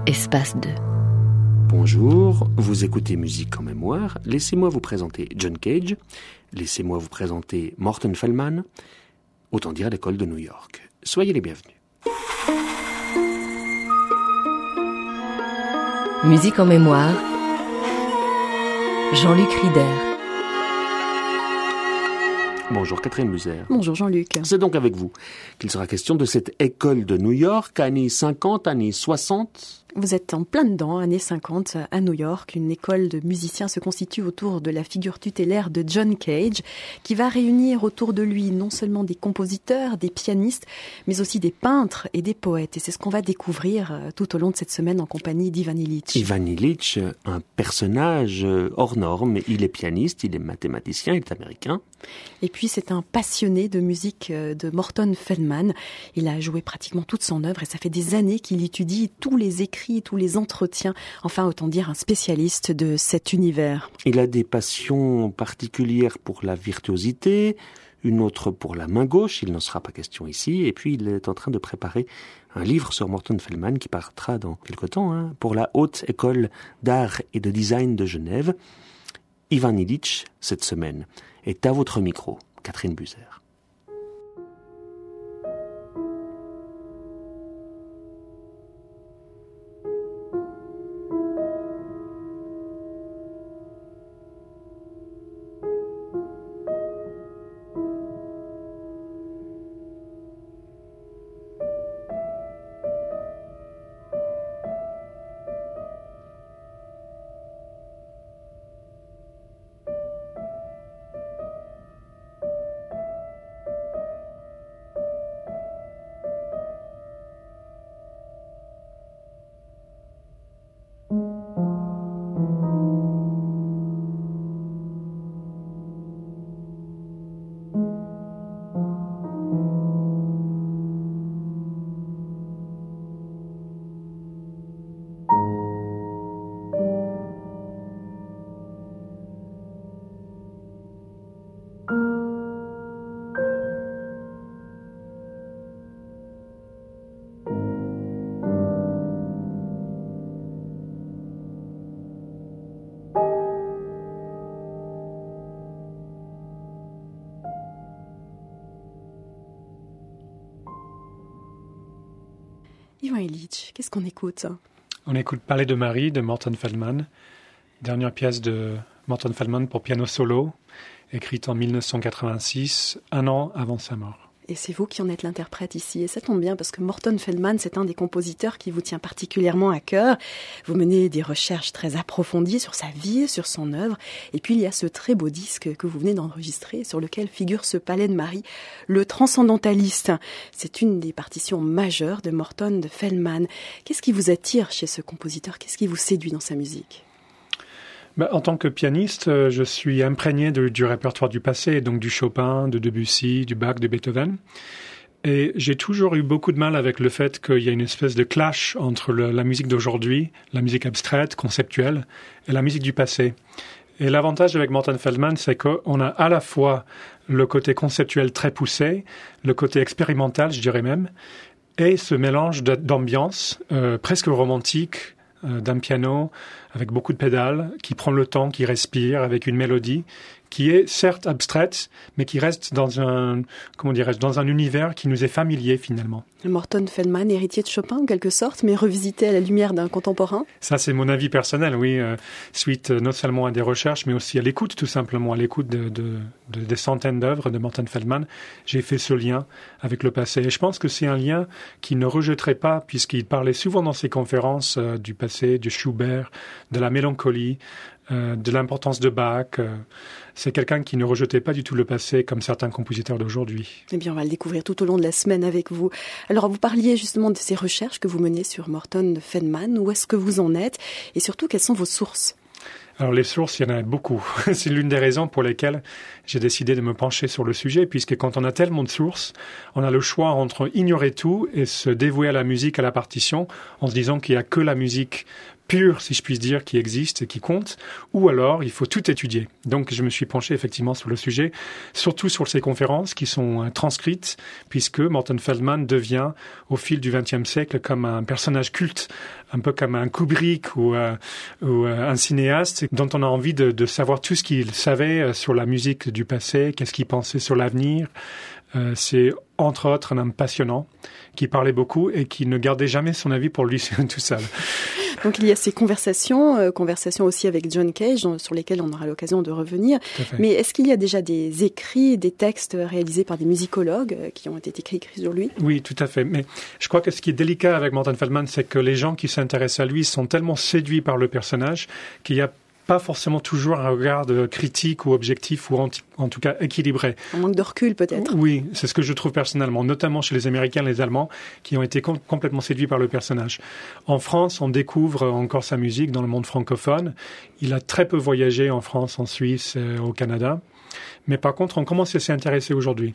Espace 2. Bonjour, vous écoutez Musique en mémoire. Laissez-moi vous présenter John Cage. Laissez-moi vous présenter Morton Feldman. Autant dire l'école de New York. Soyez les bienvenus. Musique en mémoire. Jean-Luc Rieder. Bonjour Catherine Muser. Bonjour Jean-Luc. C'est donc avec vous qu'il sera question de cette école de New York, années 50, années 60. Vous êtes en plein dedans, années 50, à New York. Une école de musiciens se constitue autour de la figure tutélaire de John Cage, qui va réunir autour de lui non seulement des compositeurs, des pianistes, mais aussi des peintres et des poètes. Et c'est ce qu'on va découvrir tout au long de cette semaine en compagnie d'Ivan Illich. Ivan Illich, un personnage hors norme. Il est pianiste, il est mathématicien, il est américain. Et puis c'est un passionné de musique de Morton Feldman. Il a joué pratiquement toute son œuvre et ça fait des années qu'il étudie tous les écrits, tous les entretiens. Enfin, autant dire un spécialiste de cet univers. Il a des passions particulières pour la virtuosité, une autre pour la main gauche, il n'en sera pas question ici. Et puis il est en train de préparer un livre sur Morton Feldman qui paraîtra dans quelque temps, pour la Haute École d'Art et de Design de Genève. Ivan Illich, cette semaine, est à votre micro, Catherine Buser. Ivan Illich, qu'est-ce qu'on écoute ? On écoute Parler de Marie de Morton Feldman, dernière pièce de Morton Feldman pour piano solo, écrite en 1986, un an avant sa mort. Et c'est vous qui en êtes l'interprète ici. Et ça tombe bien parce que Morton Feldman, c'est un des compositeurs qui vous tient particulièrement à cœur. Vous menez des recherches très approfondies sur sa vie, sur son œuvre. Et puis il y a ce très beau disque que vous venez d'enregistrer sur lequel figure ce Palais de Marie, le Transcendentaliste. C'est une des partitions majeures de Morton Feldman. Qu'est-ce qui vous attire chez ce compositeur ? Qu'est-ce qui vous séduit dans sa musique ? En tant que pianiste, je suis imprégné du répertoire du passé, donc du Chopin, de Debussy, du Bach, de Beethoven. Et j'ai toujours eu beaucoup de mal avec le fait qu'il y a une espèce de clash entre la musique d'aujourd'hui, la musique abstraite, conceptuelle, et la musique du passé. Et l'avantage avec Morton Feldman, c'est qu'on a à la fois le côté conceptuel très poussé, le côté expérimental, je dirais même, et ce mélange d'ambiance presque romantique, d'un piano avec beaucoup de pédales, qui prend le temps, qui respire, avec une mélodie qui est certes abstraite, mais qui reste dans un univers qui nous est familier finalement. Morton Feldman, héritier de Chopin en quelque sorte, mais revisité à la lumière d'un contemporain ? Ça, c'est mon avis personnel, oui, suite non seulement à des recherches, mais aussi à l'écoute, tout simplement, à l'écoute des centaines d'œuvres de Morton Feldman. J'ai fait ce lien avec le passé. Et je pense que c'est un lien qu'il ne rejetterait pas, puisqu'il parlait souvent dans ses conférences du passé, de Schubert, de la mélancolie, de l'importance de Bach. C'est quelqu'un qui ne rejetait pas du tout le passé comme certains compositeurs d'aujourd'hui. Eh bien, on va le découvrir tout au long de la semaine avec vous. Alors, vous parliez justement de ces recherches que vous menez sur Morton Feldman. Où est-ce que vous en êtes ? Et surtout, quelles sont vos sources ? Alors les sources, il y en a beaucoup. C'est l'une des raisons pour lesquelles j'ai décidé de me pencher sur le sujet, puisque quand on a tellement de sources, on a le choix entre ignorer tout et se dévouer à la musique, à la partition, en se disant qu'il n'y a que la musique pure, si je puis dire, qui existe et qui compte, ou alors il faut tout étudier. Donc je me suis penché effectivement sur le sujet, surtout sur ces conférences qui sont transcrites, puisque Morton Feldman devient au fil du XXe siècle comme un personnage culte, un peu comme un Kubrick ou un cinéaste dont on a envie de savoir tout ce qu'il savait sur la musique du passé, qu'est-ce qu'il pensait sur l'avenir. C'est entre autres un homme passionnant qui parlait beaucoup et qui ne gardait jamais son avis pour lui tout seul. Donc il y a ces conversations aussi avec John Cage, sur lesquelles on aura l'occasion de revenir. Mais est-ce qu'il y a déjà des écrits, des textes réalisés par des musicologues qui ont été écrits sur lui? Oui, tout à fait. Mais je crois que ce qui est délicat avec Morton Feldman, c'est que les gens qui s'intéressent à lui sont tellement séduits par le personnage qu'il y a pas forcément toujours un regard critique ou objectif ou en tout cas équilibré. Un manque de recul peut-être. Oui, c'est ce que je trouve personnellement, notamment chez les Américains et les Allemands qui ont été complètement séduits par le personnage. En France, on découvre encore sa musique dans le monde francophone. Il a très peu voyagé en France, en Suisse, au Canada. Mais par contre, on commence à s'y intéresser aujourd'hui.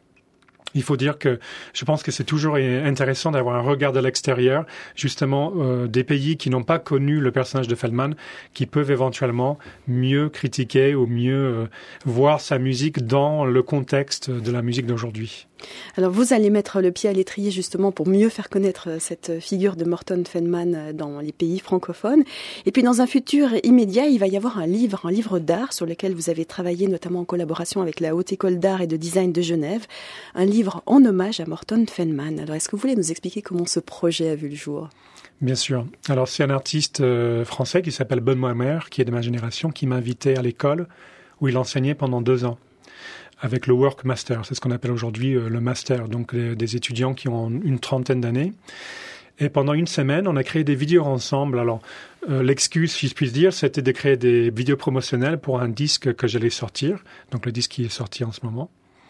Il faut dire que je pense que c'est toujours intéressant d'avoir un regard de l'extérieur, justement des pays qui n'ont pas connu le personnage de Feldman, qui peuvent éventuellement mieux critiquer ou mieux voir sa musique dans le contexte de la musique d'aujourd'hui. Alors vous allez mettre le pied à l'étrier justement pour mieux faire connaître cette figure de Morton Feldman dans les pays francophones. Et puis dans un futur immédiat, il va y avoir un livre d'art sur lequel vous avez travaillé notamment en collaboration avec la Haute École d'Art et de Design de Genève. Un livre en hommage à Morton Feldman. Alors est-ce que vous voulez nous expliquer comment ce projet a vu le jour ? Bien sûr. Alors c'est un artiste français qui s'appelle Benoît Maire, qui est de ma génération, qui m'a invité à l'école où il enseignait pendant 2 ans. Avec le Work Master, c'est ce qu'on appelle aujourd'hui le Master, donc des étudiants qui ont une 30aine d'années. Et pendant 1 semaine, on a créé des vidéos ensemble. Alors, l'excuse, si je puis dire, c'était de créer des vidéos promotionnelles pour un disque que j'allais sortir, donc le disque qui est sorti en ce moment.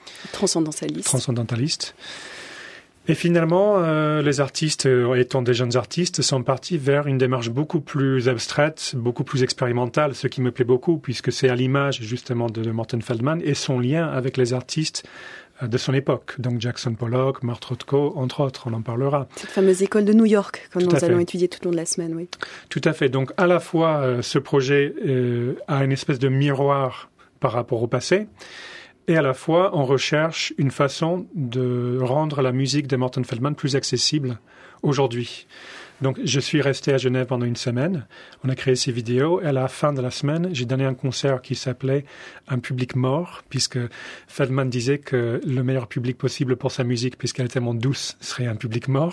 Transcendentaliste. Et finalement, les artistes, étant des jeunes artistes, sont partis vers une démarche beaucoup plus abstraite, beaucoup plus expérimentale, ce qui me plaît beaucoup, puisque c'est à l'image justement de Morton Feldman et son lien avec les artistes de son époque. Donc Jackson Pollock, Mort Rothko, entre autres, on en parlera. Cette fameuse école de New York, que nous allons étudier tout au long de la semaine, oui. Tout à fait. Donc à la fois, ce projet a une espèce de miroir par rapport au passé, et à la fois, on recherche une façon de rendre la musique de Morton Feldman plus accessible aujourd'hui. Donc, je suis resté à Genève pendant 1 semaine. On a créé ces vidéos. Et à la fin de la semaine, j'ai donné un concert qui s'appelait « Un public mort », puisque Feldman disait que le meilleur public possible pour sa musique, puisqu'elle est tellement douce, serait un public mort.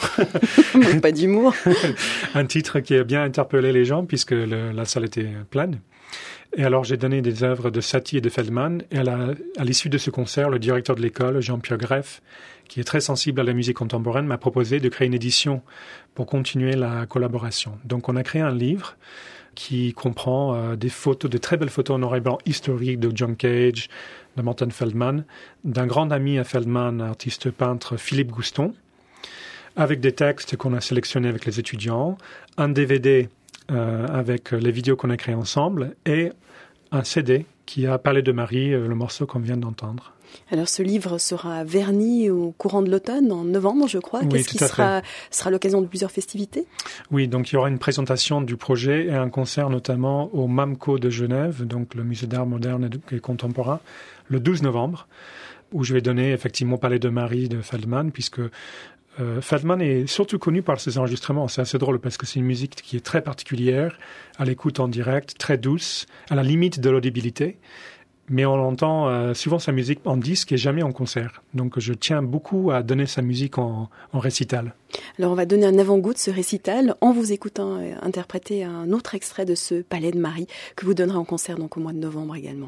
Pas d'humour. Un titre qui a bien interpellé les gens, puisque la salle était pleine. Et alors, j'ai donné des œuvres de Satie et de Feldman. Et à l'issue de ce concert, le directeur de l'école, Jean-Pierre Greff, qui est très sensible à la musique contemporaine, m'a proposé de créer une édition pour continuer la collaboration. Donc, on a créé un livre qui comprend des photos, de très belles photos en noir et blanc historiques de John Cage, de Morton Feldman, d'un grand ami à Feldman, artiste peintre Philippe Gouston, avec des textes qu'on a sélectionnés avec les étudiants, un DVD avec les vidéos qu'on a créées ensemble et un CD qui a Palais de Marie, le morceau qu'on vient d'entendre. Alors ce livre sera verni au courant de l'automne, en novembre je crois. Oui, Qu'est-ce qui sera l'occasion de plusieurs festivités ? Oui, donc il y aura une présentation du projet et un concert notamment au MAMCO de Genève, donc le musée d'art moderne et contemporain, le 12 novembre, où je vais donner effectivement Palais de Marie de Feldman, puisque Feldman est surtout connu par ses enregistrements. C'est assez drôle parce que c'est une musique qui est très particulière, à l'écoute en direct, très douce, à la limite de l'audibilité. Mais on entend souvent sa musique en disque et jamais en concert. Donc je tiens beaucoup à donner sa musique en récital. Alors on va donner un avant-goût de ce récital en vous écoutant interpréter un autre extrait de ce Palais de Marie que vous donnerez en concert donc au mois de novembre également.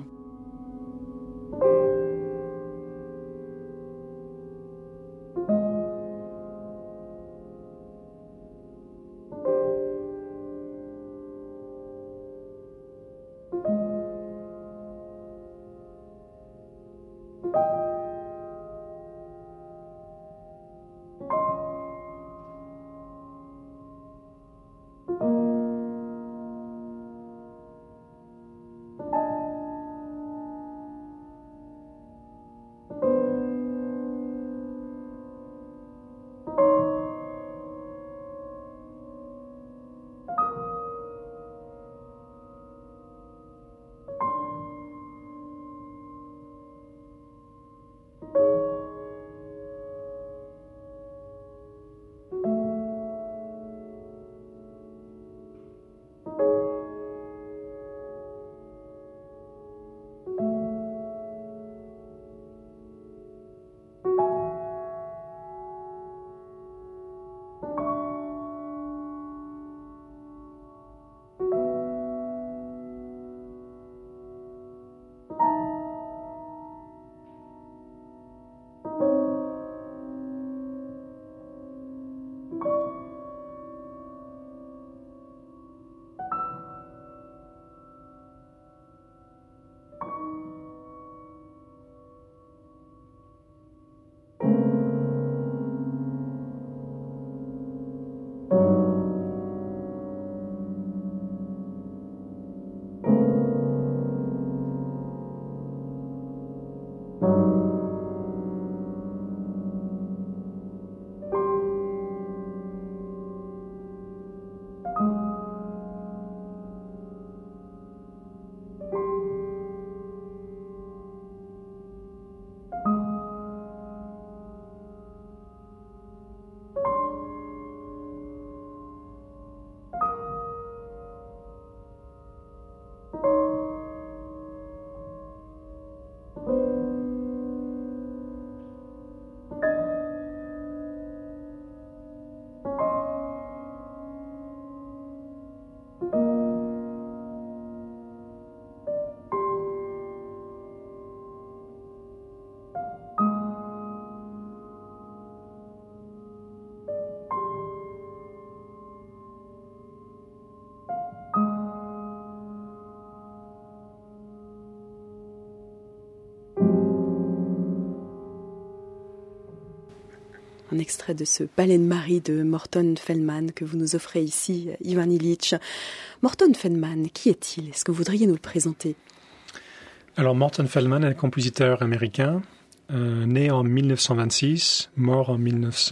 un extrait de ce Ballet de Marie de Morton Feldman que vous nous offrez ici, Ivan Illich. Morton Feldman, qui est-il? Est-ce que vous voudriez nous le présenter? Alors, Morton Feldman est un compositeur américain, né en 1926, mort en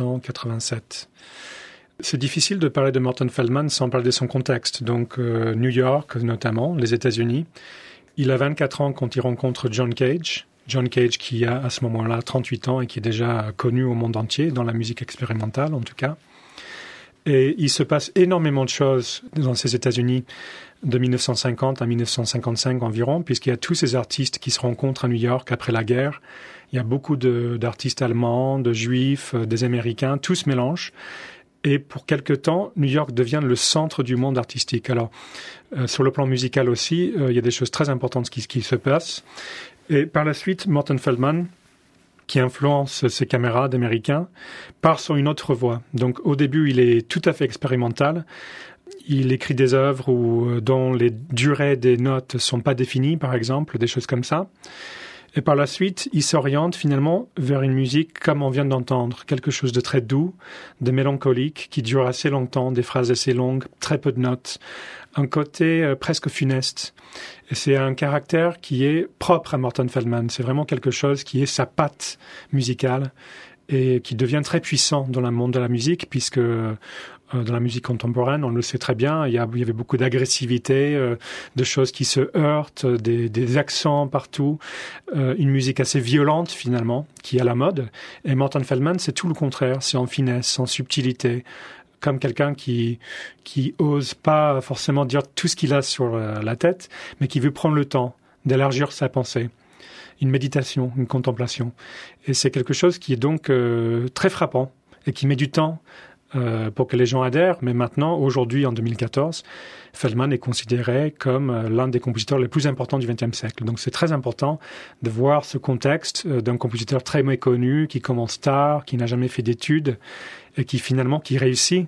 1987. C'est difficile de parler de Morton Feldman sans parler de son contexte. Donc, New York, notamment, les États-Unis. Il a 24 ans quand il rencontre John Cage. John Cage qui a à ce moment-là 38 ans et qui est déjà connu au monde entier, dans la musique expérimentale en tout cas. Et il se passe énormément de choses dans ces États-Unis de 1950 à 1955 environ, puisqu'il y a tous ces artistes qui se rencontrent à New York après la guerre. Il y a beaucoup d'artistes allemands, de juifs, des Américains, tout se mélange. Et pour quelque temps, New York devient le centre du monde artistique. Alors, sur le plan musical aussi, il y a des choses très importantes qui se passent. Et par la suite, Morton Feldman, qui influence ses camarades américains, part sur une autre voie. Donc au début, il est tout à fait expérimental. Il écrit des œuvres dont les durées des notes ne sont pas définies, par exemple, des choses comme ça. Et par la suite, il s'oriente finalement vers une musique comme on vient d'entendre, quelque chose de très doux, de mélancolique, qui dure assez longtemps, des phrases assez longues, très peu de notes, un côté presque funeste. Et c'est un caractère qui est propre à Morton Feldman. C'est vraiment quelque chose qui est sa patte musicale et qui devient très puissant dans le monde de la musique, puisque dans la musique contemporaine, on le sait très bien, il y avait beaucoup d'agressivité, de choses qui se heurtent, des accents partout, une musique assez violente finalement, qui est à la mode. Et Morton Feldman, c'est tout le contraire, c'est en finesse, en subtilité, comme quelqu'un qui ose pas forcément dire tout ce qu'il a sur la tête, mais qui veut prendre le temps d'élargir sa pensée. Une méditation, une contemplation. Et c'est quelque chose qui est donc très frappant et qui met du temps pour que les gens adhèrent. Mais maintenant, aujourd'hui, en 2014, Feldman est considéré comme l'un des compositeurs les plus importants du XXe siècle. Donc c'est très important de voir ce contexte d'un compositeur très méconnu, qui commence tard, qui n'a jamais fait d'études, et qui réussit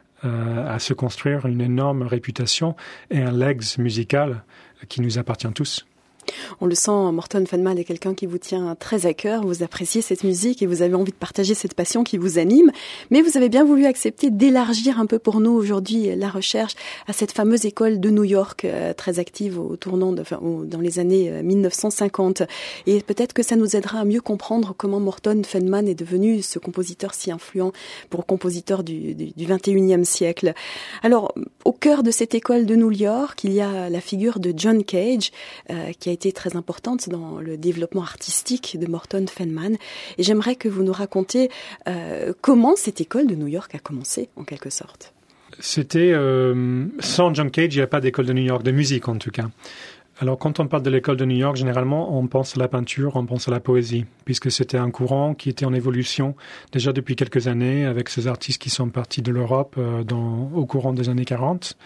à se construire une énorme réputation et un legs musical qui nous appartient tous. On le sent, Morton Feldman est quelqu'un qui vous tient très à cœur, vous appréciez cette musique et vous avez envie de partager cette passion qui vous anime, mais vous avez bien voulu accepter d'élargir un peu pour nous aujourd'hui la recherche à cette fameuse école de New York, très active dans les années 1950. Et peut-être que ça nous aidera à mieux comprendre comment Morton Feldman est devenu ce compositeur si influent pour compositeur du 21e siècle. Alors, au cœur de cette école de New York, il y a la figure de John Cage, qui a été très importante dans le développement artistique de Morton Feldman. Et j'aimerais que vous nous racontiez comment cette école de New York a commencé, en quelque sorte. C'était sans John Cage, il n'y a pas d'école de New York, de musique en tout cas. Alors quand on parle de l'école de New York, généralement on pense à la peinture, on pense à la poésie, puisque c'était un courant qui était en évolution déjà depuis quelques années, avec ces artistes qui sont partis de l'Europe au courant des années 40.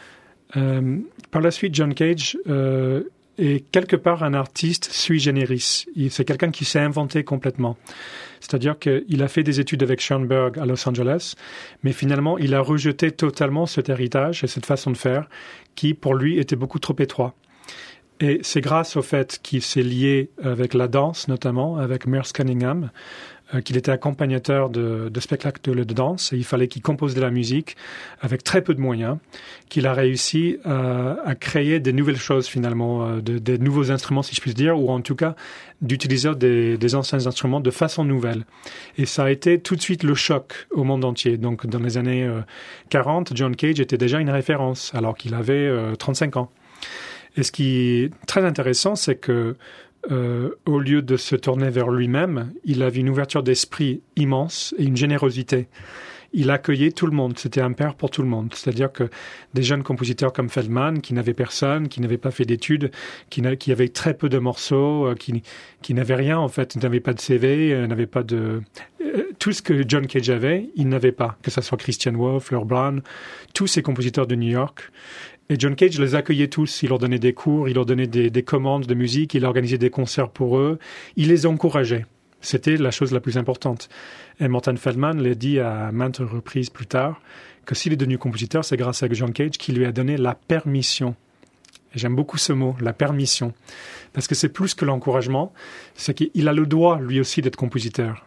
Par la suite, John Cage est quelque part un artiste sui generis. C'est quelqu'un qui s'est inventé complètement. C'est-à-dire qu'il a fait des études avec Schoenberg à Los Angeles, mais finalement, il a rejeté totalement cet héritage et cette façon de faire qui, pour lui, était beaucoup trop étroit. Et c'est grâce au fait qu'il s'est lié avec la danse, notamment, avec Merce Cunningham, qu'il était accompagnateur de spectacles de danse, et il fallait qu'il compose de la musique avec très peu de moyens, qu'il a réussi à créer des nouvelles choses finalement, des nouveaux instruments si je puis dire, ou en tout cas d'utiliser des anciens instruments de façon nouvelle. Et ça a été tout de suite le choc au monde entier. Donc dans les années 40, John Cage était déjà une référence, alors qu'il avait 35 ans. Et ce qui est très intéressant, c'est que au lieu de se tourner vers lui-même, il avait une ouverture d'esprit immense et une générosité. Il accueillait tout le monde, c'était un père pour tout le monde. C'est-à-dire que des jeunes compositeurs comme Feldman, qui n'avaient personne, qui n'avaient pas fait d'études, qui avaient très peu de morceaux, qui n'avaient rien en fait, n'avaient pas de CV, n'avaient pas de... Tout ce que John Cage avait, il n'avait pas. Que ce soit Christian Wolff, Earl Brown, tous ces compositeurs de New York. Et John Cage les accueillait tous, il leur donnait des cours, il leur donnait des commandes de musique, il organisait des concerts pour eux, il les encourageait. C'était la chose la plus importante. Et Morton Feldman l'a dit à maintes reprises plus tard, que s'il est devenu compositeur, c'est grâce à John Cage qui lui a donné la permission. Et j'aime beaucoup ce mot, la permission. Parce que c'est plus que l'encouragement, c'est qu'il a le droit, lui aussi, d'être compositeur.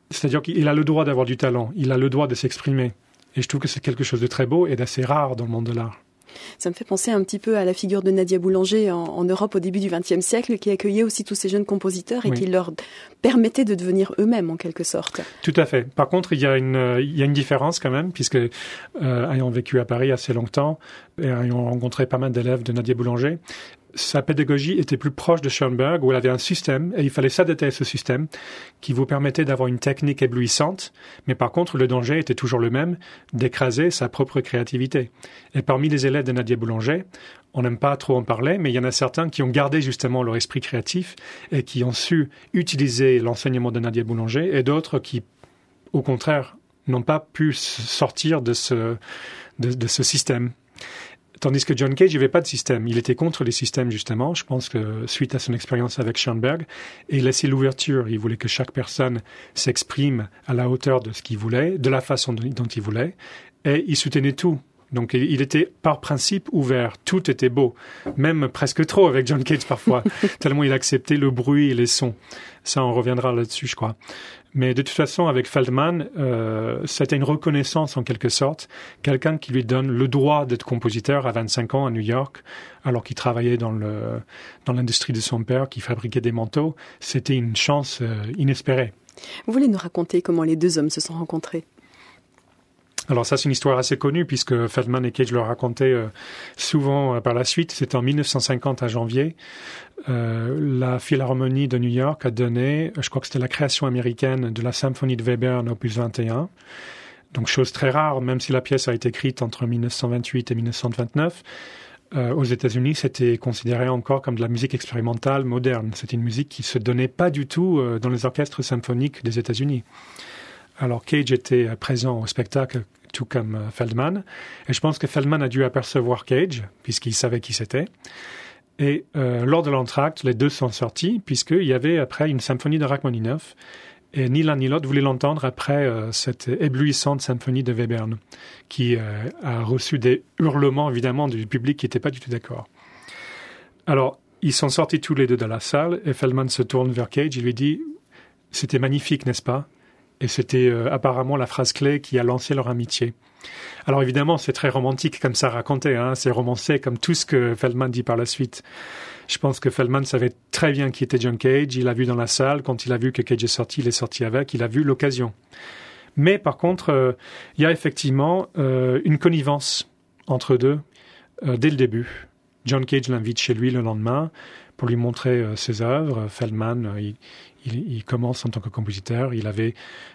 C'est-à-dire qu'il a le droit d'avoir du talent, il a le droit de s'exprimer. Et je trouve que c'est quelque chose de très beau et d'assez rare dans le monde de l'art. Ça me fait penser un petit peu à la figure de Nadia Boulanger en Europe au début du XXe siècle, qui accueillait aussi tous ces jeunes compositeurs et qui leur permettait de devenir eux-mêmes en quelque sorte. Tout à fait. Par contre, il y a une différence quand même, puisque ayant vécu à Paris assez longtemps et ayant rencontré pas mal d'élèves de Nadia Boulanger, sa pédagogie était plus proche de Schoenberg, où elle avait un système, et il fallait s'adapter à ce système, qui vous permettait d'avoir une technique éblouissante, mais par contre, le danger était toujours le même, d'écraser sa propre créativité. Et parmi les élèves de Nadia Boulanger, on n'aime pas trop en parler, mais il y en a certains qui ont gardé justement leur esprit créatif, et qui ont su utiliser l'enseignement de Nadia Boulanger, et d'autres qui, au contraire, n'ont pas pu sortir de ce système. Tandis que John Cage, il n'y avait pas de système. Il était contre les systèmes, justement. Je pense que suite à son expérience avec Schoenberg, et il laissait l'ouverture. Il voulait que chaque personne s'exprime à la hauteur de ce qu'il voulait, de la façon dont il voulait. Et il soutenait tout. Donc, il était par principe ouvert. Tout était beau. Même presque trop avec John Cage parfois. Tellement il acceptait le bruit et les sons. Ça, on reviendra là-dessus, je crois. Mais de toute façon, avec Feldman, c'était une reconnaissance en quelque sorte. Quelqu'un qui lui donne le droit d'être compositeur à 25 ans à New York, alors qu'il travaillait dans l'industrie de son père, qui fabriquait des manteaux. C'était une chance inespérée. Vous voulez nous raconter comment les deux hommes se sont rencontrés ? Alors ça, c'est une histoire assez connue, puisque Feldman et Cage le racontaient souvent par la suite. C'était en 1950, à janvier. La Philharmonie de New York a donné, je crois que c'était la création américaine de la symphonie de Webern, opus 21. Donc chose très rare, même si la pièce a été écrite entre 1928 et 1929. Aux États-Unis, c'était considéré encore comme de la musique expérimentale moderne. C'était une musique qui se donnait pas du tout dans les orchestres symphoniques des États-Unis. Alors Cage était présent au spectacle, tout comme Feldman. Et je pense que Feldman a dû apercevoir Cage, puisqu'il savait qui c'était. Et lors de l'entracte, les deux sont sortis, puisqu'il y avait après une symphonie de Rachmaninoff. Et ni l'un ni l'autre voulait l'entendre après cette éblouissante symphonie de Webern, qui a reçu des hurlements, évidemment, du public qui n'était pas du tout d'accord. Alors, ils sont sortis tous les deux de la salle, et Feldman se tourne vers Cage, il lui dit « C'était magnifique, n'est-ce pas ?» Et c'était apparemment la phrase clé qui a lancé leur amitié. Alors évidemment, c'est très romantique comme ça raconté, hein, c'est romancé comme tout ce que Feldman dit par la suite. Je pense que Feldman savait très bien qui était John Cage, il l'a vu dans la salle, quand il a vu que Cage est sorti, il est sorti avec, il a vu l'occasion. Mais par contre, il y a effectivement une connivence entre deux dès le début. John Cage l'invite chez lui le lendemain pour lui montrer ses œuvres. Feldman, il commence en tant que compositeur. Il avait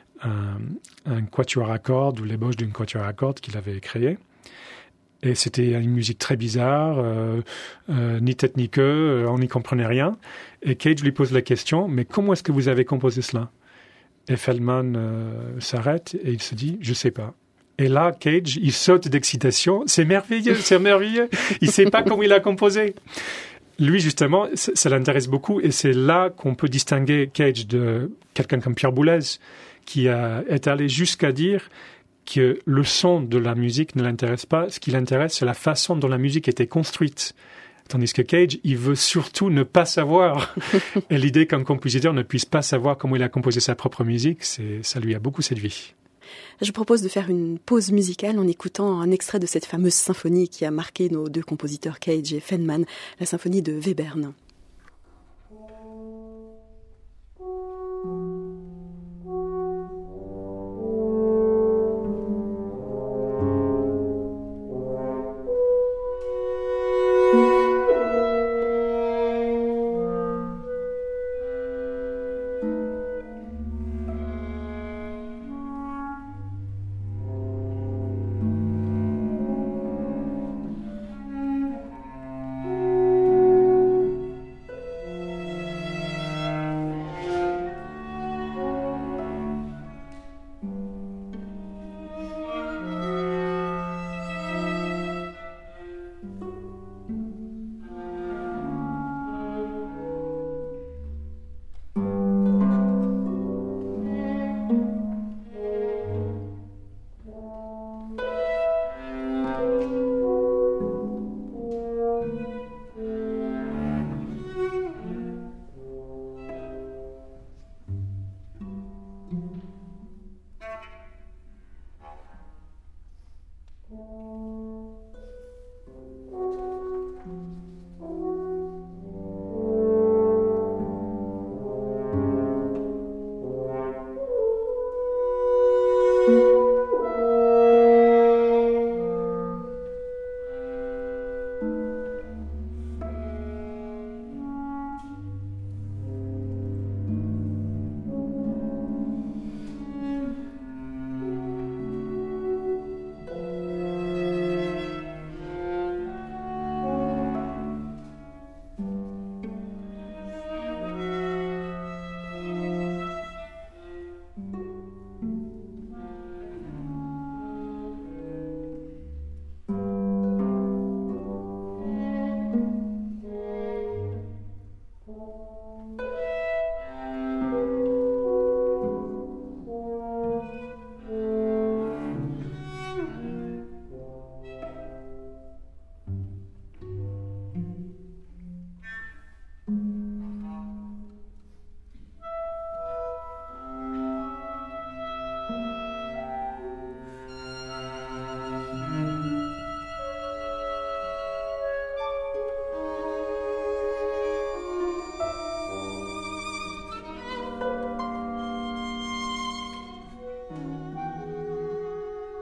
un quatuor à cordes ou l'ébauche d'une quatuor à cordes qu'il avait créé. Et c'était une musique très bizarre, ni tête ni queue, on n'y comprenait rien. Et Cage lui pose la question, mais comment est-ce que vous avez composé cela ? Et Feldman s'arrête et il se dit, je sais pas. Et là, Cage, il saute d'excitation. C'est merveilleux, c'est merveilleux. Il sait pas comment il a composé. Lui, justement, ça l'intéresse beaucoup et c'est là qu'on peut distinguer Cage de quelqu'un comme Pierre Boulez, qui est allé jusqu'à dire que le son de la musique ne l'intéresse pas. Ce qui l'intéresse, c'est la façon dont la musique était construite. Tandis que Cage, il veut surtout ne pas savoir. Et l'idée qu'un compositeur ne puisse pas savoir comment il a composé sa propre musique, ça lui a beaucoup séduit. Je propose de faire une pause musicale en écoutant un extrait de cette fameuse symphonie qui a marqué nos deux compositeurs Cage et Feldman, la symphonie de Webern.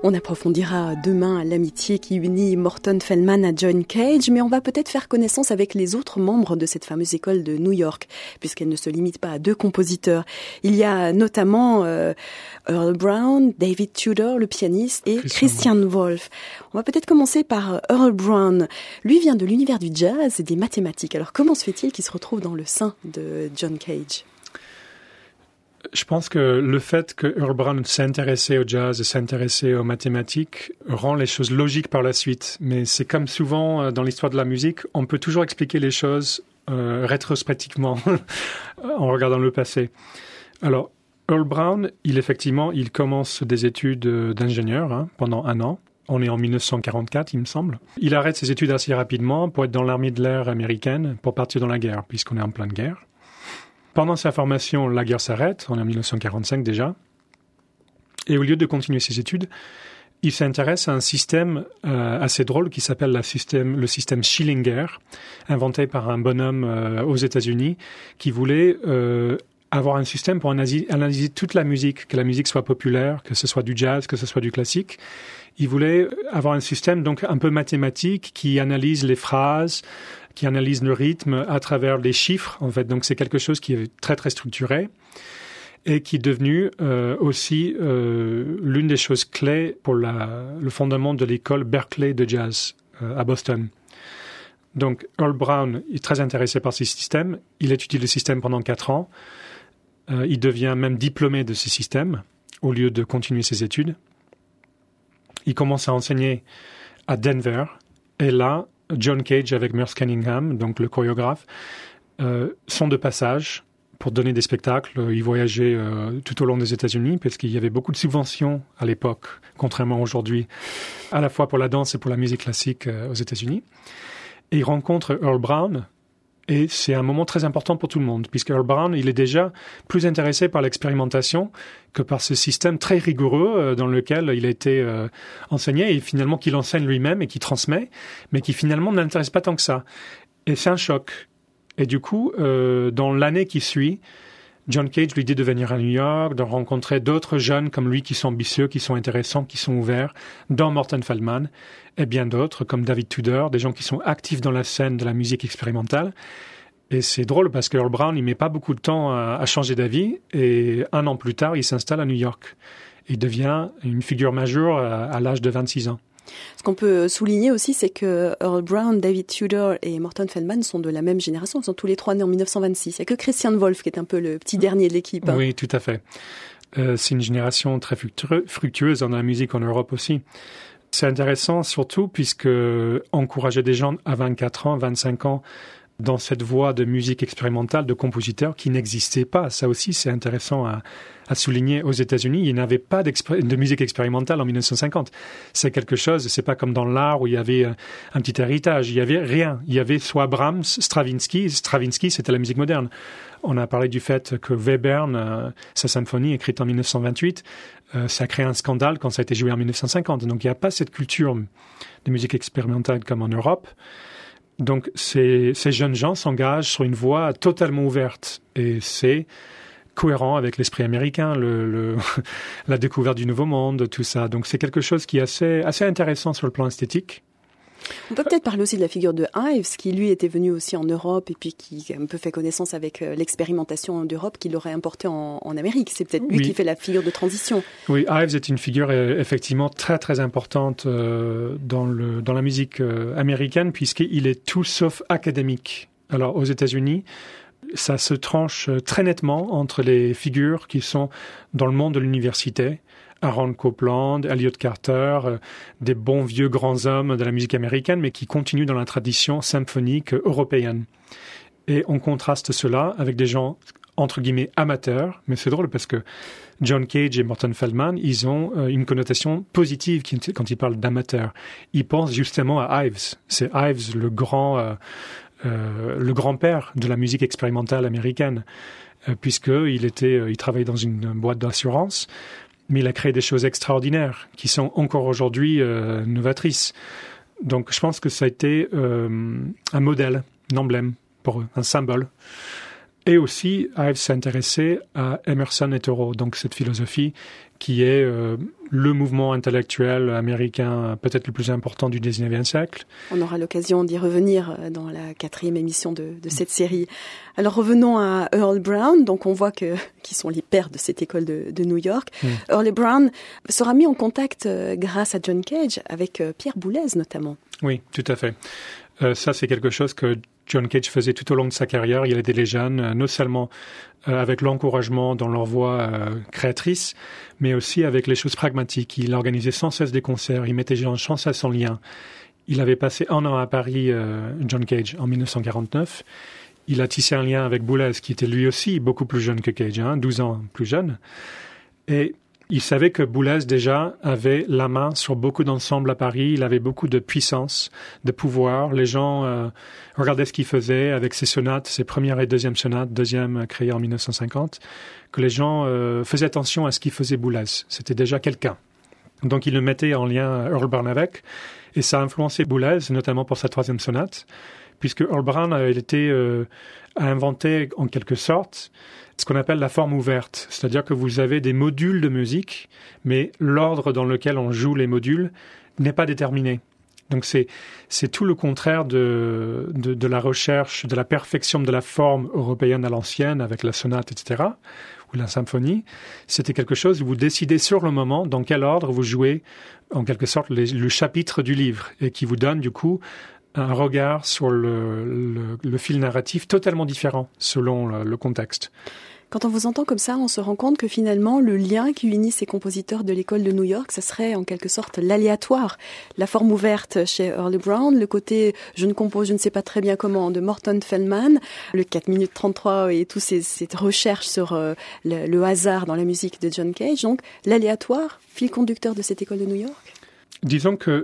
On approfondira demain l'amitié qui unit Morton Feldman à John Cage, mais on va peut-être faire connaissance avec les autres membres de cette fameuse école de New York, puisqu'elle ne se limite pas à 2 compositeurs. Il y a notamment Earl Brown, David Tudor, le pianiste, et Christian Wolff. On va peut-être commencer par Earl Brown. Lui vient de l'univers du jazz et des mathématiques. Alors comment se fait-il qu'il se retrouve dans le sein de John Cage ? Je pense que le fait que Earl Brown s'intéressait au jazz et s'intéressait aux mathématiques rend les choses logiques par la suite. Mais c'est comme souvent dans l'histoire de la musique, on peut toujours expliquer les choses rétrospectivement en regardant le passé. Alors, Earl Brown, il commence des études d'ingénieur pendant 1 an. On est en 1944, il me semble. Il arrête ses études assez rapidement pour être dans l'armée de l'air américaine pour partir dans la guerre, puisqu'on est en pleine guerre. Pendant sa formation, la guerre s'arrête, on est en 1945 déjà, et au lieu de continuer ses études, il s'intéresse à un système assez drôle qui s'appelle le système Schillinger, inventé par un bonhomme aux États-Unis qui voulait avoir un système pour analyser toute la musique, que la musique soit populaire, que ce soit du jazz, que ce soit du classique. Il voulait avoir un système donc un peu mathématique qui analyse les phrases, qui analyse le rythme à travers les chiffres, en fait. Donc, c'est quelque chose qui est très, très structuré et qui est devenu aussi l'une des choses clés pour le fondement de l'école Berklee de jazz à Boston. Donc, Earl Brown est très intéressé par ce système. Il étudie le système pendant 4 ans. Il devient même diplômé de ce système au lieu de continuer ses études. Il commence à enseigner à Denver. Et là, John Cage avec Merce Cunningham, donc le chorégraphe, sont de passage pour donner des spectacles. Ils voyageaient tout au long des États-Unis parce qu'il y avait beaucoup de subventions à l'époque, contrairement à aujourd'hui, à la fois pour la danse et pour la musique classique aux États-Unis. Et ils rencontrent Earl Brown et c'est un moment très important pour tout le monde puisque Earl Brown, il est déjà plus intéressé par l'expérimentation que par ce système très rigoureux dans lequel il a été enseigné et finalement qu'il enseigne lui-même et qu'il transmet, mais qui finalement ne l'intéresse pas tant que ça. Et c'est un choc. Et du coup, dans l'année qui suit, John Cage lui dit de venir à New York, de rencontrer d'autres jeunes comme lui qui sont ambitieux, qui sont intéressants, qui sont ouverts, dont Morton Feldman, et bien d'autres comme David Tudor, des gens qui sont actifs dans la scène de la musique expérimentale. Et c'est drôle parce que Earl Brown, il met pas beaucoup de temps à changer d'avis et 1 an plus tard, il s'installe à New York. Il devient une figure majeure à l'âge de 26 ans. Ce qu'on peut souligner aussi, c'est que Earl Brown, David Tudor et Morton Feldman sont de la même génération. Ils sont tous les 3 nés en 1926. Il n'y a que Christian Wolff qui est un peu le petit dernier de l'équipe. Oui, tout à fait. C'est une génération très fructueuse dans la musique en Europe aussi. C'est intéressant surtout puisque encourager des gens à 24 ans, 25 ans dans cette voie de musique expérimentale, de compositeurs qui n'existait pas. Ça aussi, c'est intéressant à souligner. Aux États-Unis, il n'y avait pas de musique expérimentale en 1950. C'est quelque chose, c'est pas comme dans l'art où il y avait un petit héritage. Il y avait rien. Il y avait soit Brahms, Stravinsky. Stravinsky, c'était la musique moderne. On a parlé du fait que Webern, sa symphonie écrite en 1928, ça a créé un scandale quand ça a été joué en 1950. Donc il n'y a pas cette culture de musique expérimentale comme en Europe. Donc ces jeunes gens s'engagent sur une voie totalement ouverte et c'est cohérent avec l'esprit américain, la découverte du nouveau monde, tout ça. Donc c'est quelque chose qui est assez intéressant sur le plan esthétique. On peut peut-être parler aussi de la figure de Ives, qui lui était venu aussi en Europe et puis qui a un peu fait connaissance avec l'expérimentation d'Europe qu'il aurait importée en Amérique. C'est peut-être lui qui fait la figure de transition. Oui, Ives est une figure effectivement très très importante dans la musique américaine puisqu'il est tout sauf académique. Alors aux États-Unis, ça se tranche très nettement entre les figures qui sont dans le monde de l'université, Aaron Copland, Elliot Carter, des bons vieux grands hommes de la musique américaine, mais qui continuent dans la tradition symphonique européenne. Et on contraste cela avec des gens, entre guillemets, amateurs, mais c'est drôle parce que John Cage et Morton Feldman, ils ont une connotation positive quand ils parlent d'amateurs. Ils pensent justement à Ives. C'est Ives, le grand-père de la musique expérimentale américaine, puisqu'il travaillait dans une boîte d'assurance, mais il a créé des choses extraordinaires qui sont encore aujourd'hui novatrices. Donc je pense que ça a été un modèle, un emblème pour eux, un symbole. Et aussi, Ives s'est intéressé à Emerson et Thoreau, donc cette philosophie qui est le mouvement intellectuel américain peut-être le plus important du 19e siècle. On aura l'occasion d'y revenir dans la 4e émission de cette série. Alors revenons à Earl Brown, donc on voit qui sont les pères de cette école de New York. Earl Brown sera mis en contact grâce à John Cage avec Pierre Boulez notamment. Oui, tout à fait. Ça, c'est quelque chose que John Cage faisait tout au long de sa carrière. Il aidait les jeunes, non seulement avec l'encouragement dans leur voie créatrice, mais aussi avec les choses pragmatiques. Il organisait sans cesse des concerts, il mettait les gens sans cesse en lien. Il avait passé 1 an à Paris, John Cage, en 1949. Il a tissé un lien avec Boulez, qui était lui aussi beaucoup plus jeune que Cage, 12 ans plus jeune. Et il savait que Boulez, déjà, avait la main sur beaucoup d'ensembles à Paris. Il avait beaucoup de puissance, de pouvoir. Les gens regardaient ce qu'il faisait avec ses sonates, ses premières et deuxièmes sonates, deuxième créée en 1950, que les gens faisaient attention à ce qu'il faisait Boulez. C'était déjà quelqu'un. Donc, il le mettait en lien Earl Brown avec. Et ça a influencé Boulez, notamment pour sa 3e sonate, puisque Earl Brown a inventé, en quelque sorte, ce qu'on appelle la forme ouverte. C'est-à-dire que vous avez des modules de musique, mais l'ordre dans lequel on joue les modules n'est pas déterminé. Donc c'est tout le contraire de la recherche, de la perfection de la forme européenne à l'ancienne, avec la sonate, etc., ou la symphonie. C'était quelque chose où vous décidez sur le moment dans quel ordre vous jouez, en quelque sorte, le chapitre du livre, et qui vous donne, du coup, un regard sur le fil narratif totalement différent selon le contexte. Quand on vous entend comme ça, on se rend compte que finalement, le lien qui unit ces compositeurs de l'école de New York, ça serait en quelque sorte l'aléatoire. La forme ouverte chez Earl Brown, le côté « je ne compose, je ne sais pas très bien comment » de Morton Feldman, le 4 minutes 33 et toutes cette recherche sur le hasard dans la musique de John Cage. Donc l'aléatoire, fil conducteur de cette école de New York. Disons que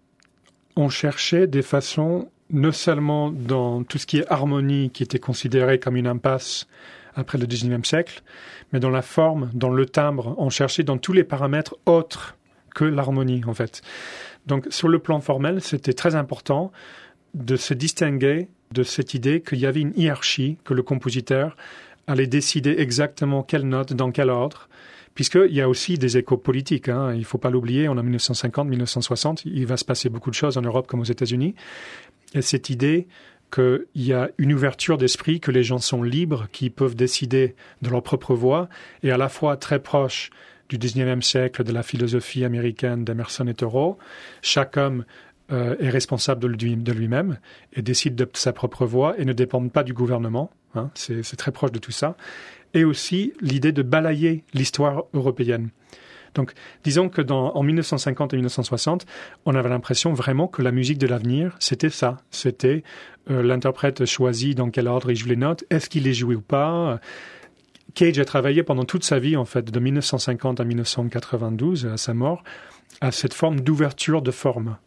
on cherchait des façons, non seulement dans tout ce qui est harmonie, qui était considéré comme une impasse après le 19e siècle, mais dans la forme, dans le timbre, on cherchait dans tous les paramètres autres que l'harmonie, en fait. Donc, sur le plan formel, c'était très important de se distinguer de cette idée qu'il y avait une hiérarchie, que le compositeur allait décider exactement quelle note, dans quel ordre, puisqu'il y a aussi des échos politiques. Il ne faut pas l'oublier, on a 1950, 1960, il va se passer beaucoup de choses en Europe comme aux États-Unis. Et cette idée qu'il y a une ouverture d'esprit, que les gens sont libres, qu'ils peuvent décider de leur propre voie, et à la fois très proche du 19e siècle, de la philosophie américaine d'Emerson et Thoreau. Chaque homme est responsable de lui-même et décide de sa propre voie et ne dépend pas du gouvernement. C'est très proche de tout ça. Et aussi l'idée de balayer l'histoire européenne. Donc, disons que en 1950 et 1960, on avait l'impression vraiment que la musique de l'avenir, c'était ça. C'était l'interprète choisi dans quel ordre il joue les notes, est-ce qu'il les jouait ou pas. Cage a travaillé pendant toute sa vie, en fait, de 1950 à 1992, à sa mort, à cette forme d'ouverture de forme.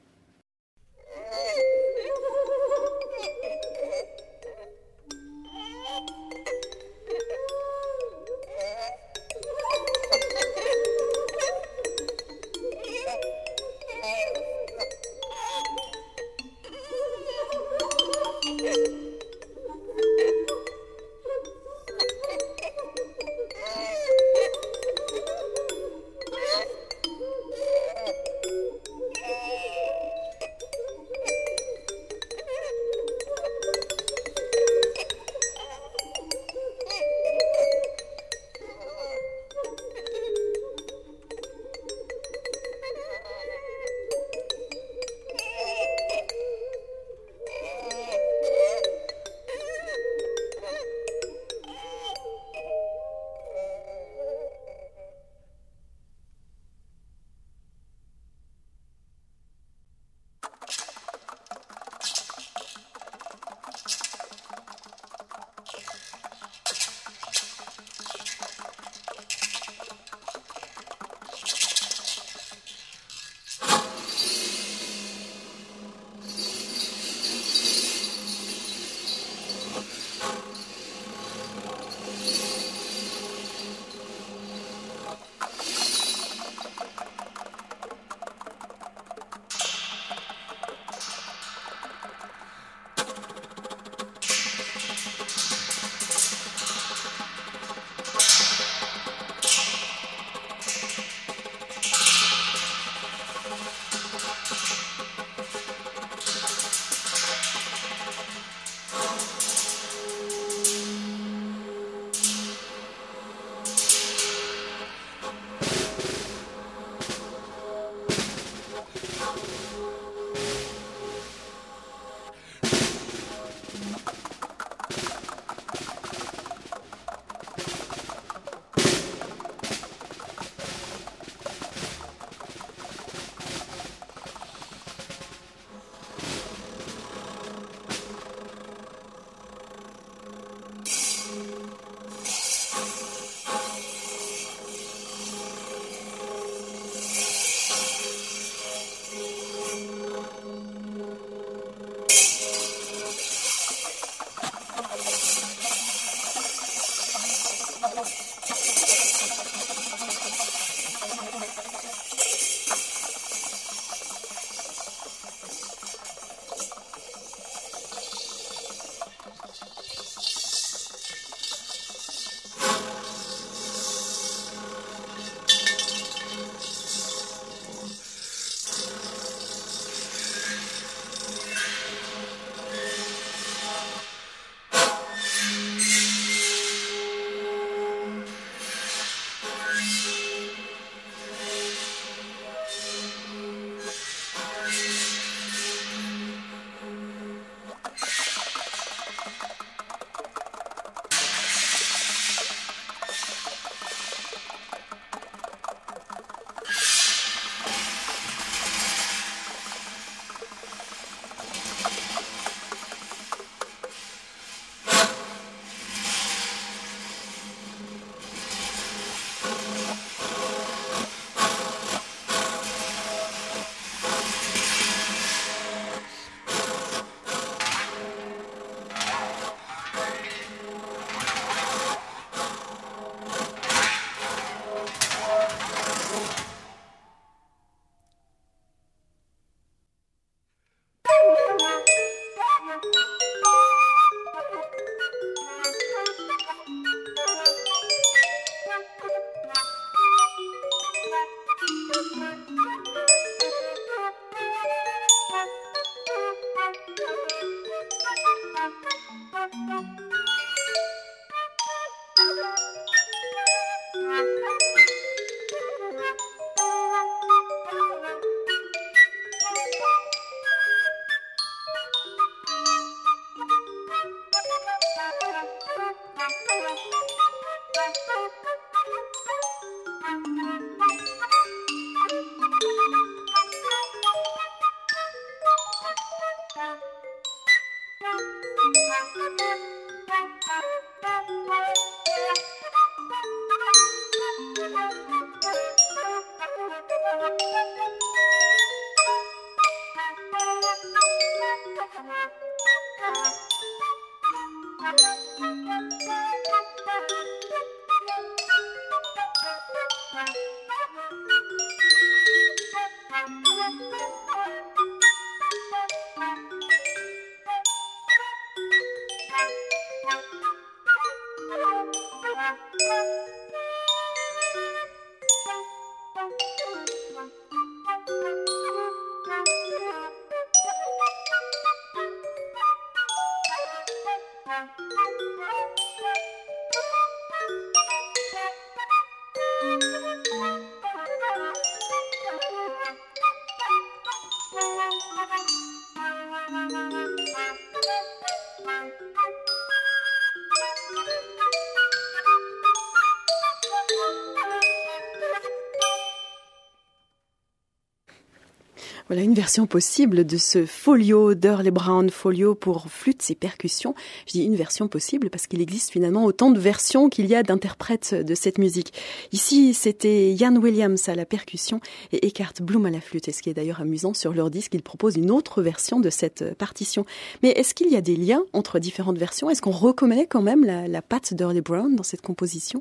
Voilà une version possible de ce folio d'Earl Brown, folio pour flûte et percussions. Je dis une version possible parce qu'il existe finalement autant de versions qu'il y a d'interprètes de cette musique. Ici, c'était Ian Williams à la percussion et Eckhart Bloom à la flûte. Et ce qui est d'ailleurs amusant, sur leur disque, ils proposent une autre version de cette partition. Mais est-ce qu'il y a des liens entre différentes versions? Est-ce qu'on reconnaît quand même la patte d'Earl Brown dans cette composition?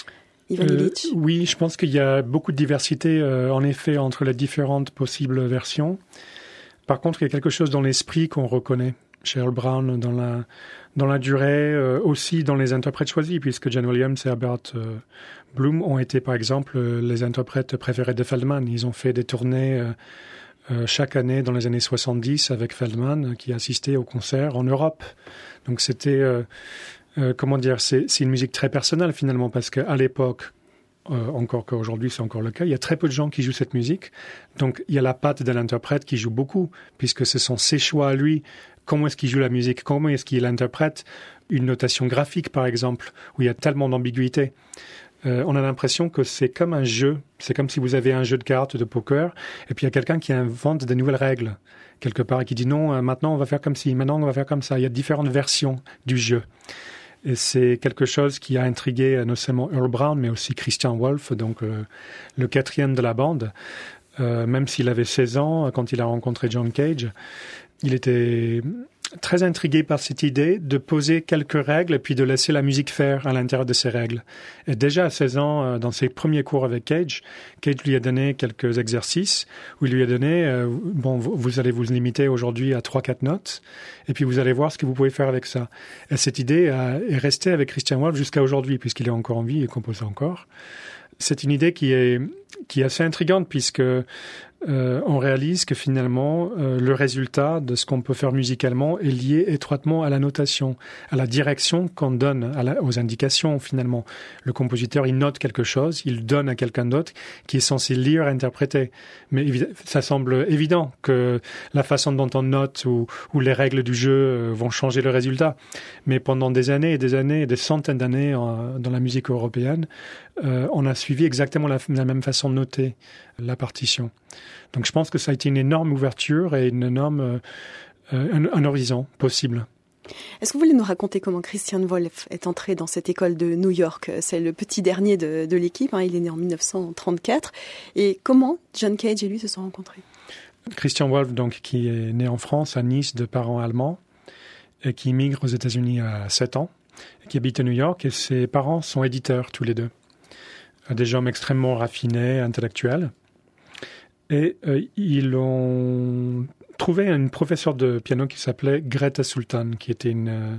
Oui, je pense qu'il y a beaucoup de diversité, en effet, entre les différentes possibles versions. Par contre, il y a quelque chose dans l'esprit qu'on reconnaît chez Earl Brown, dans la durée, aussi dans les interprètes choisis, puisque John Williams et Herbert Bloom ont été, par exemple, les interprètes préférés de Feldman. Ils ont fait des tournées chaque année dans les années 70 avec Feldman, qui assistait aux concerts en Europe. Donc c'était... c'est une musique très personnelle finalement, parce qu'à l'époque, encore qu'aujourd'hui c'est encore le cas, il y a très peu de gens qui jouent cette musique. Donc il y a la patte de l'interprète qui joue beaucoup, puisque ce sont ses choix à lui. Comment est-ce qu'il joue la musique? Comment est-ce qu'il interprète une notation graphique, par exemple, où il y a tellement d'ambiguïté? On a l'impression que c'est comme un jeu. C'est comme si vous avez un jeu de cartes, de poker, et puis il y a quelqu'un qui invente des nouvelles règles, quelque part, et qui dit non, maintenant on va faire comme ci, maintenant on va faire comme ça. Il y a différentes versions du jeu. Et c'est quelque chose qui a intrigué non seulement Earl Brown, mais aussi Christian Wolff, donc le quatrième de la bande. Même s'il avait 16 ans, quand il a rencontré John Cage, il était très intrigué par cette idée de poser quelques règles et puis de laisser la musique faire à l'intérieur de ces règles. Et déjà à 16 ans, dans ses premiers cours avec Cage lui a donné quelques exercices où il lui a donné, vous allez vous limiter aujourd'hui à 3-4 notes et puis vous allez voir ce que vous pouvez faire avec ça. Et cette idée est restée avec Christian Wolff jusqu'à aujourd'hui, puisqu'il est encore en vie et compose encore. C'est une idée qui est assez intrigante, puisque on réalise que finalement le résultat de ce qu'on peut faire musicalement est lié étroitement à la notation, à la direction qu'on donne, aux indications finalement. Le compositeur, il note quelque chose, il donne à quelqu'un d'autre qui est censé lire, interpréter. Mais ça semble évident que la façon dont on note ou les règles du jeu vont changer le résultat. Mais pendant des années et des années, des centaines d'années dans la musique européenne, on a suivi exactement la même façon de noter la partition. Donc je pense que ça a été une énorme ouverture et une énorme, un horizon possible. Est-ce que vous voulez nous raconter comment Christian Wolff est entré dans cette école de New York? C'est le petit dernier de l'équipe, il est né en 1934. Et comment John Cage et lui se sont rencontrés? Christian Wolff, donc, qui est né en France, à Nice, de parents allemands, et qui migre aux États-Unis à 7 ans, et qui habite à New York, et ses parents sont éditeurs tous les deux. Des hommes extrêmement raffinés, intellectuels. Et ils ont trouvé une professeure de piano qui s'appelait Greta Sultan, qui était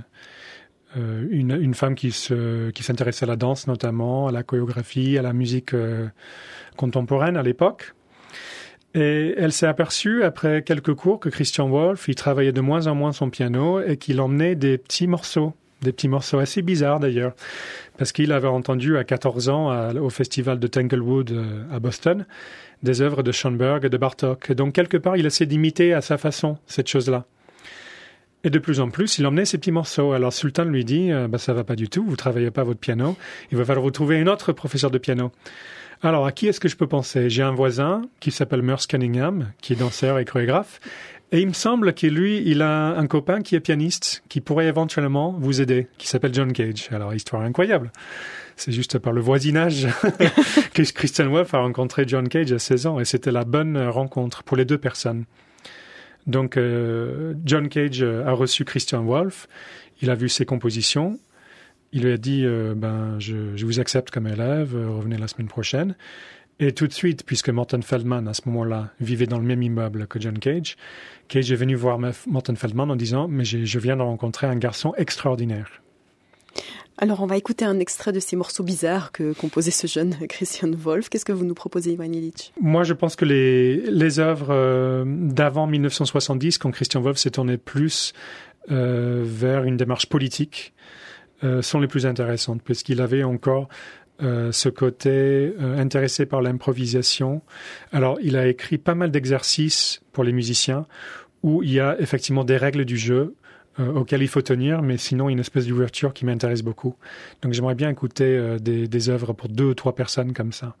une femme qui s'intéressait à la danse notamment, à la chorégraphie, à la musique contemporaine à l'époque. Et elle s'est aperçue, après quelques cours, que Christian Wolff, il travaillait de moins en moins son piano et qu'il emmenait des petits morceaux assez bizarres d'ailleurs, parce qu'il avait entendu à 14 ans au festival de Tanglewood à Boston des œuvres de Schoenberg et de Bartók. Et donc quelque part, il essaie d'imiter à sa façon cette chose-là. Et de plus en plus, il emmenait ces petits morceaux. Alors Sultan lui dit, ça va pas du tout, vous travaillez pas votre piano, il va falloir vous trouver une autre professeur de piano. Alors, à qui est-ce que je peux penser? J'ai un voisin qui s'appelle Merce Cunningham, qui est danseur et chorégraphe. Et il me semble que lui, il a un copain qui est pianiste, qui pourrait éventuellement vous aider, qui s'appelle John Cage. Alors, histoire incroyable. C'est juste par le voisinage que Christian Wolff a rencontré John Cage à 16 ans. Et c'était la bonne rencontre pour les deux personnes. Donc, John Cage a reçu Christian Wolff, il a vu ses compositions, il lui a dit je vous accepte comme élève, revenez la semaine prochaine. Et tout de suite, puisque Morton Feldman, à ce moment-là, vivait dans le même immeuble que John Cage, Cage est venu voir Morton Feldman en disant « Mais je viens de rencontrer un garçon extraordinaire ». Alors, on va écouter un extrait de ces morceaux bizarres que composait ce jeune Christian Wolff. Qu'est-ce que vous nous proposez, Ivan Illich ? Moi, je pense que les œuvres d'avant 1970, quand Christian Wolff s'est tourné plus vers une démarche politique, sont les plus intéressantes, parce qu'il avait encore ce côté intéressé par l'improvisation. Alors, il a écrit pas mal d'exercices pour les musiciens, où il y a effectivement des règles du jeu, auquel il faut tenir, mais sinon une espèce d'ouverture qui m'intéresse beaucoup. Donc j'aimerais bien écouter des œuvres pour 2 ou 3 personnes comme ça.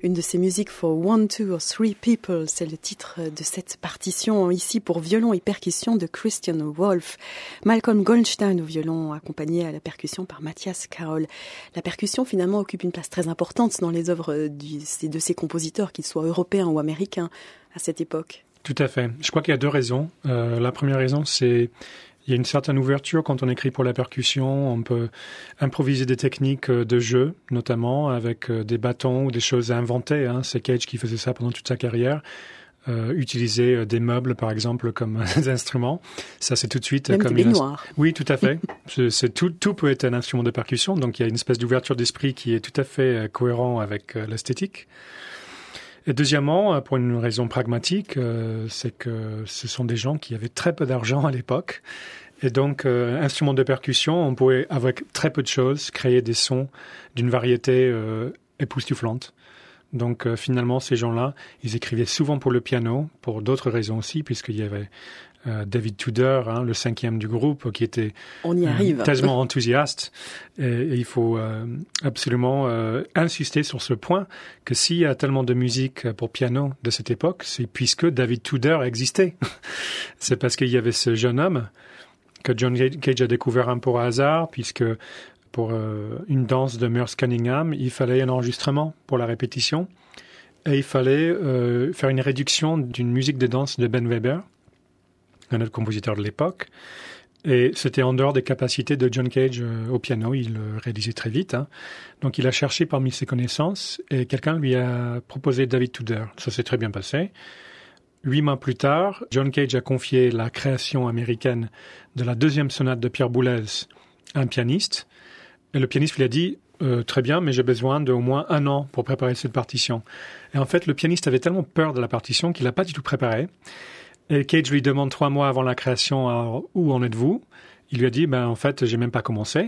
Une de ces musiques for one, two or three people, c'est le titre de cette partition ici pour violon et percussion de Christian Wolff. Malcolm Goldstein au violon, accompagné à la percussion par Matthias Karol. La percussion finalement occupe une place très importante dans les œuvres de ces compositeurs, qu'ils soient européens ou américains à cette époque. Tout à fait. Je crois qu'il y a deux raisons. La première raison, c'est il y a une certaine ouverture quand on écrit pour la percussion. On peut improviser des techniques de jeu, notamment avec des bâtons ou des choses à inventer. C'est Cage qui faisait ça pendant toute sa carrière. Utiliser des meubles, par exemple, comme des instruments. Ça, c'est tout de suite... Même comme des baignoires. Oui, tout à fait. Tout peut être un instrument de percussion. Donc, il y a une espèce d'ouverture d'esprit qui est tout à fait cohérent avec l'esthétique. Et deuxièmement, pour une raison pragmatique, c'est que ce sont des gens qui avaient très peu d'argent à l'époque. Et donc, instruments de percussion, on pouvait, avec très peu de choses, créer des sons d'une variété époustouflante. Donc, finalement, ces gens-là, ils écrivaient souvent pour le piano, pour d'autres raisons aussi, puisqu'il y avait David Tudor, le cinquième du groupe, qui était On y arrive. tellement enthousiaste. Et il faut absolument insister sur ce point que s'il y a tellement de musique pour piano de cette époque, c'est puisque David Tudor existait. C'est parce qu'il y avait ce jeune homme que John Cage a découvert un peu au hasard, puisque pour une danse de Merce Cunningham, il fallait un enregistrement pour la répétition. Et il fallait faire une réduction d'une musique de danse de Ben Weber, un autre compositeur de l'époque. Et c'était en dehors des capacités de John Cage au piano. Il le réalisait très vite. Donc il a cherché parmi ses connaissances et quelqu'un lui a proposé David Tudor. Ça s'est très bien passé. 8 mois plus tard, John Cage a confié la création américaine de la deuxième sonate de Pierre Boulez à un pianiste. Et le pianiste lui a dit très bien, mais j'ai besoin d'au moins 1 an pour préparer cette partition. Et en fait, le pianiste avait tellement peur de la partition qu'il n'a pas du tout préparé. Et Cage lui demande 3 mois avant la création, alors, où en êtes-vous? Il lui a dit, en fait, j'ai même pas commencé.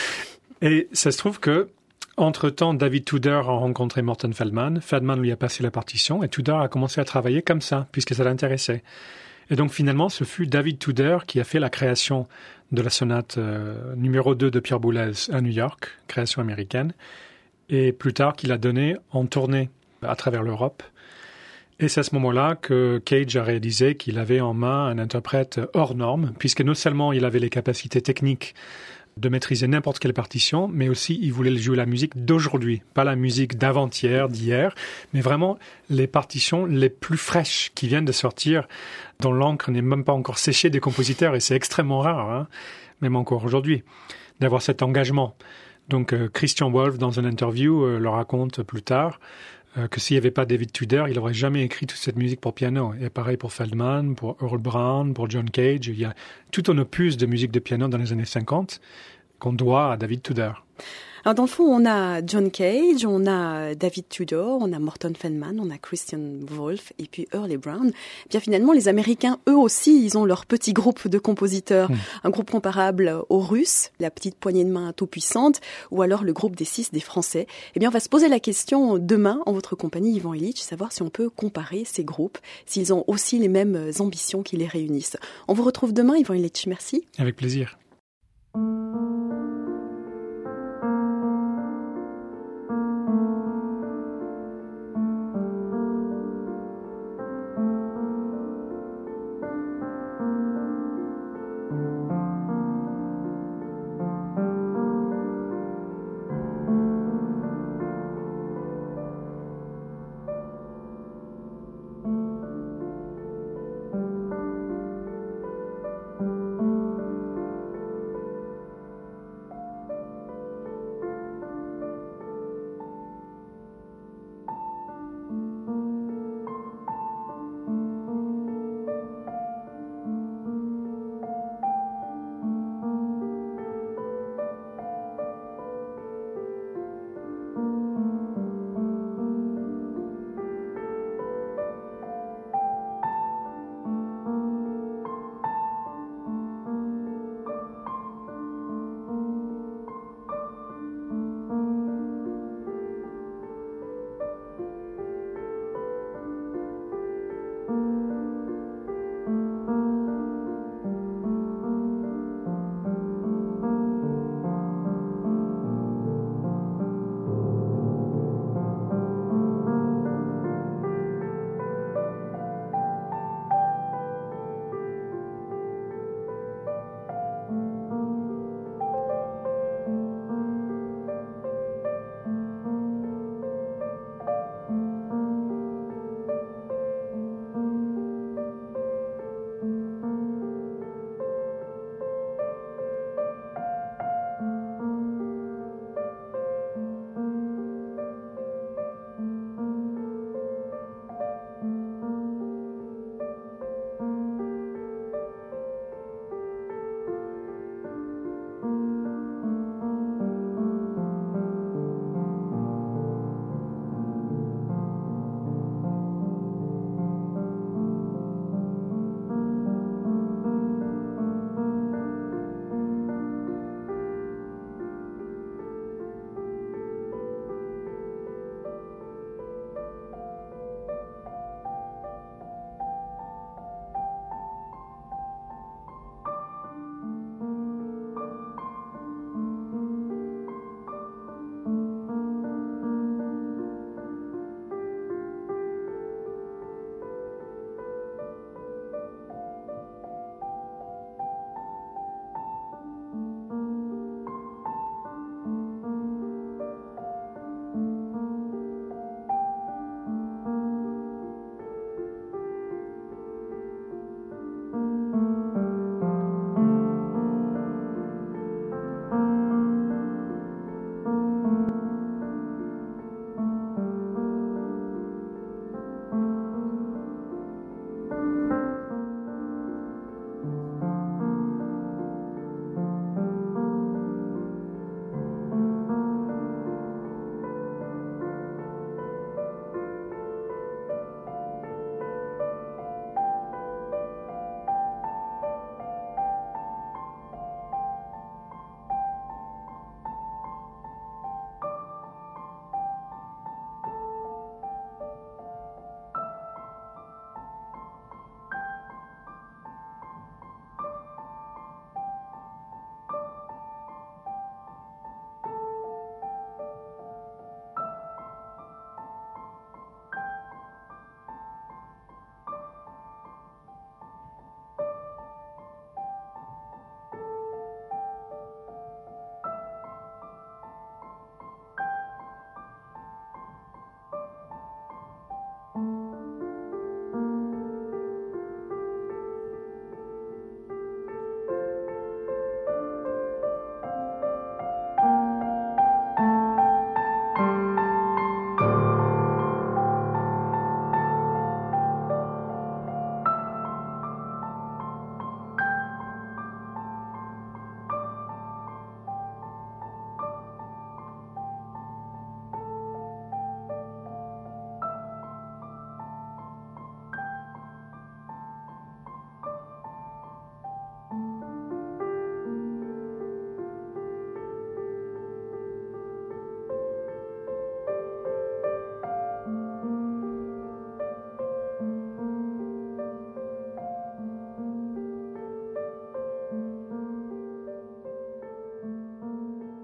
Et ça se trouve que, entre-temps, David Tudor a rencontré Morton Feldman. Feldman lui a passé la partition et Tudor a commencé à travailler comme ça, puisque ça l'intéressait. Et donc, finalement, ce fut David Tudor qui a fait la création de la sonate numéro 2 de Pierre Boulez à New York, création américaine. Et plus tard, qu'il a donné en tournée à travers l'Europe. Et c'est à ce moment-là que Cage a réalisé qu'il avait en main un interprète hors norme, puisque non seulement il avait les capacités techniques de maîtriser n'importe quelle partition, mais aussi il voulait jouer la musique d'aujourd'hui, pas la musique d'avant-hier, d'hier, mais vraiment les partitions les plus fraîches qui viennent de sortir, dont l'encre n'est même pas encore séchée des compositeurs, et c'est extrêmement rare, même encore aujourd'hui, d'avoir cet engagement. Donc Christian Wolff, dans une interview, le raconte plus tard, que s'il n'y avait pas David Tudor, il n'aurait jamais écrit toute cette musique pour piano. Et pareil pour Feldman, pour Earl Brown, pour John Cage. Il y a tout un opus de musique de piano dans les années 50 qu'on doit à David Tudor. Alors dans le fond, on a John Cage, on a David Tudor, on a Morton Feldman, on a Christian Wolff et puis Earl Brown. Bien finalement, les Américains, eux aussi, ils ont leur petit groupe de compositeurs. Un groupe comparable aux Russes, la petite poignée de main tout puissante, ou alors le groupe des 6 des Français. Eh bien, on va se poser la question demain, en votre compagnie, Ivan Illich, savoir si on peut comparer ces groupes, s'ils ont aussi les mêmes ambitions qui les réunissent. On vous retrouve demain, Ivan Illich. Merci. Avec plaisir.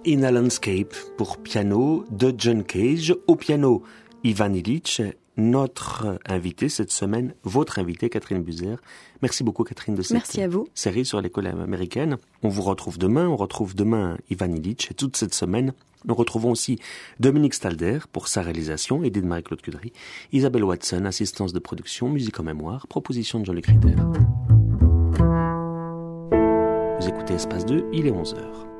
in a Landscape pour piano de John Cage. Au piano, Ivan Illich, notre invité cette semaine, votre invité Catherine Buser. Merci beaucoup Catherine de cette série sur l'école américaine. On vous retrouve demain. On retrouve demain Ivan Illich et toute cette semaine. Nous retrouvons aussi Dominique Stalder pour sa réalisation, aidée de Marie-Claude Cudry, Isabelle Watson, assistance de production, musique en mémoire, proposition de Jean-Luc Ritter. Vous écoutez Espace 2, il est 11h.